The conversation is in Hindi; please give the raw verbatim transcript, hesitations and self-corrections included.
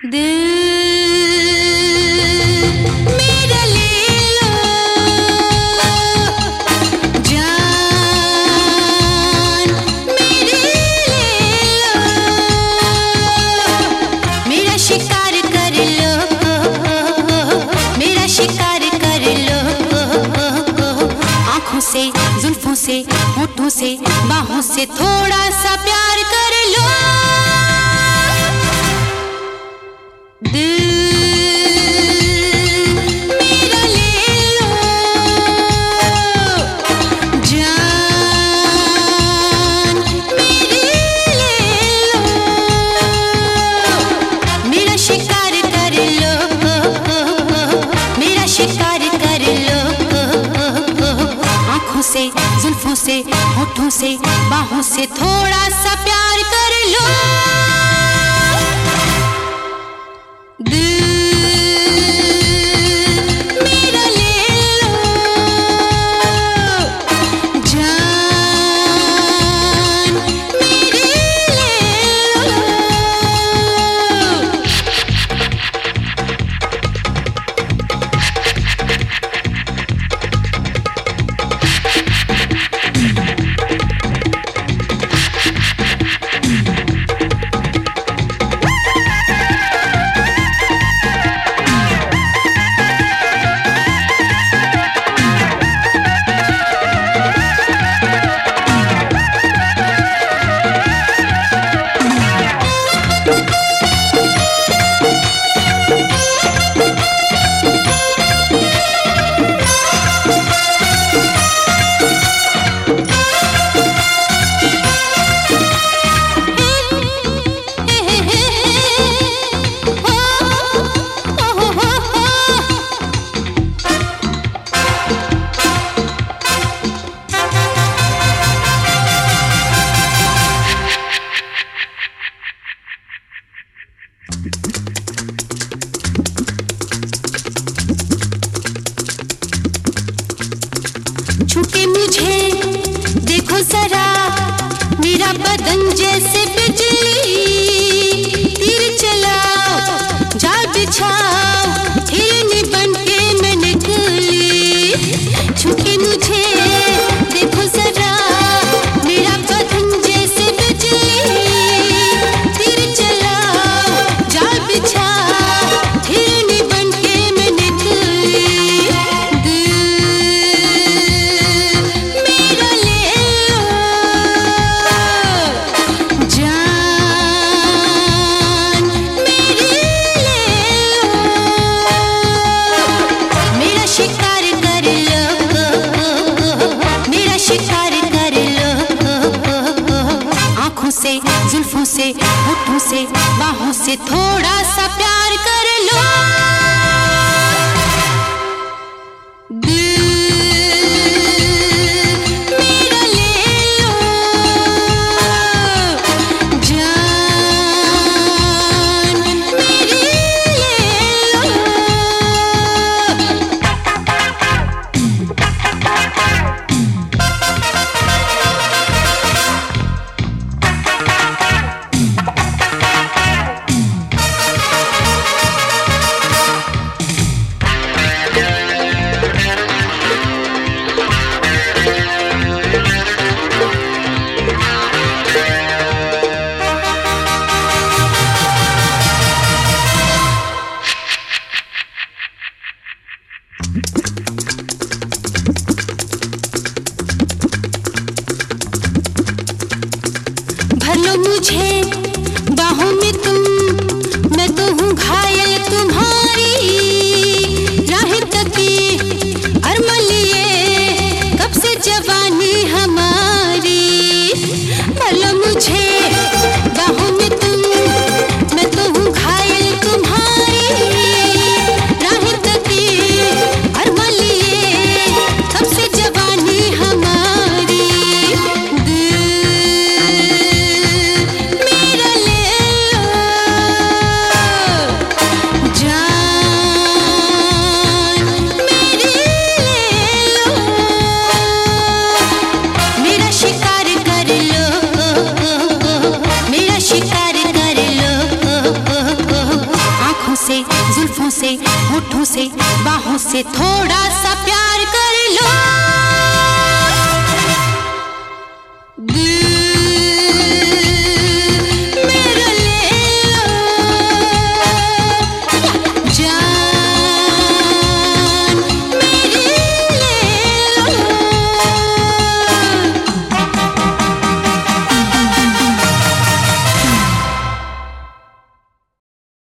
मेरा ले लो जान, मेरे ले लो, मेरा शिकार कर लो, मेरा शिकार कर लो, आँखों से, जुल्फों से, होठों से, बाहों से थोड़ा सा प्यार कर लो। मेरा ले लो जान, मेरे ले लो, मेरा शिकार कर लो, मेरा शिकार कर लो, आँखों से, जुल्फों से, होठों से, बाहों से थोड़ा सा प्यार कर लो। मेरा ले लो जान, मेरे ले लो। छूके मुझे देखो जरा, मेरा बदन जैसे बिजली, तीर चलाओ, जाल बिछाओ, हिरनी बन के मैं निकली। छूके मुझे देखो जरा, मेरा बदन जैसे बिजली, तीर चलाओ, जाल बिछाओ, हिरनी बन के मैं निकली। मेरा ले लो जान, मेरे ले लो, मेरा शिकार कर लो, मेरा शिकार कर लो, आँखों से, जुल्फों से, होठों से, बाहों से थोड़ा सा प्यार कर लो। मेरा ले लो जान, मेरे ले लो। होठों से बाहों से थोड़ा सा प्यार कर लो।